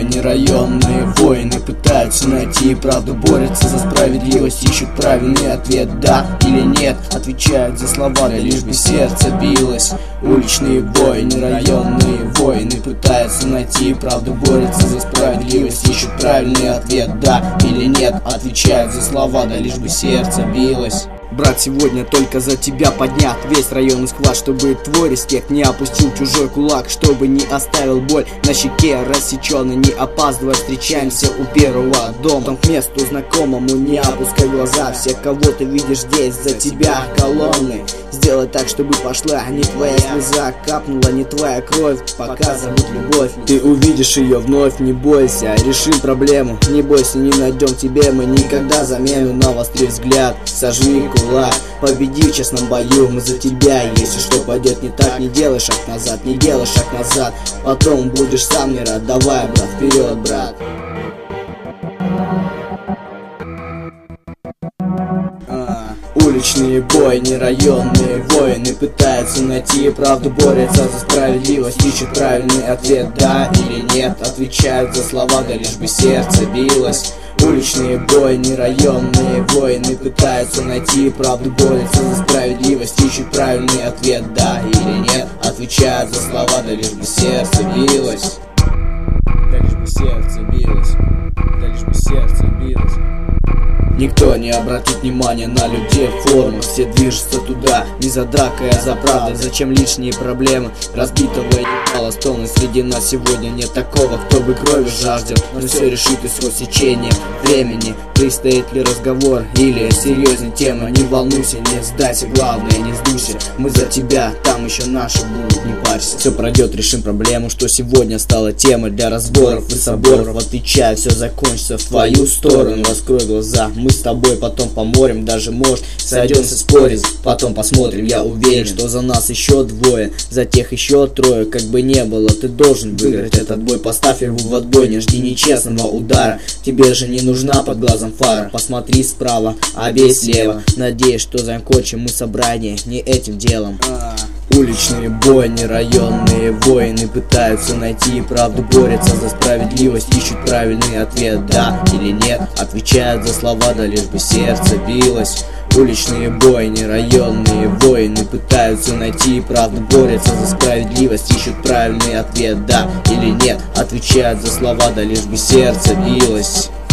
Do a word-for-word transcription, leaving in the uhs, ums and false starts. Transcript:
бойни, районные воины пытаются найти правду, борются за справедливость, ищут правильный ответ, да или нет, отвечают за слова, да лишь бы сердце билось. Уличные бойни, районные воины пытаются найти правду, борются за справедливость, ищут правильный ответ, да или нет, отвечают за слова, да лишь бы сердце билось. Брат, сегодня только за тебя поднят весь районный склад, чтобы твой респект не опустил чужой кулак, чтобы не оставил боль на щеке рассеченной, не опаздывая, встречаемся у первого дома. Там к месту знакомому не опускай глаза, все, кого ты видишь здесь, за тебя колонны. Сделай так, чтобы пошла не твоя слеза, капнула не твоя кровь, пока зовут любовь. Ты увидишь ее вновь, не бойся, решим проблему, не бойся, не найдем тебе мы никогда замену. Навостри взгляд, сожми кулак, победи в честном бою, мы за тебя. Если что пойдет не так, не делай шаг назад, не делай шаг назад, потом будешь сам не рад. Давай, брат, вперед, брат. Уличные бойни, районные воины пытаются найти правду, борются за справедливость, ищут правильный ответ, да или нет, отвечают за слова, да лишь бы сердце билось. Уличные бойни, районные воины пытаются найти правду, борются за справедливость, ищут правильный ответ, да или нет, отвечают за слова, да лишь бы сердце билось. Да лишь бы сердце билось, да лишь бы сердце билось. Никто не обратит внимания на людей в формах, все движутся туда, не за дракой, а за правдой. Зачем лишние проблемы? Разбитого ебала столы среди нас сегодня нет такого, кто бы крови жаждал. Но все решит исход сечения времени. Предстоит ли разговор или серьезная тема? Не волнуйся, не сдайся, главное не сдуйся. Мы за тебя, там еще наши будут, не парься. Все пройдет, решим проблему, что сегодня стала темой для разборов и соборов. Отвечаю, все закончится в твою сторону. Раскрой глаза, мы с тобой потом поморим, даже может сойдемся спорить, потом посмотрим. Я уверен, что за нас еще двое, за тех еще трое. Как бы не было, ты должен выиграть этот бой. Поставь его в отбой, не жди нечестного удара. Тебе же не нужна под глазом фара. Посмотри справа, а бей слева. Надеюсь, что закончим мы собрание не этим делом. Уличные бойни, районные воины пытаются найти правду, борются за справедливость, ищут правильный ответ, да или нет, отвечают за слова, да лишь бы сердце билось. Уличные бойни, районные воины пытаются найти правду, борются за справедливость, ищут правильный ответ, да или нет, отвечают за слова, да лишь бы сердце билось.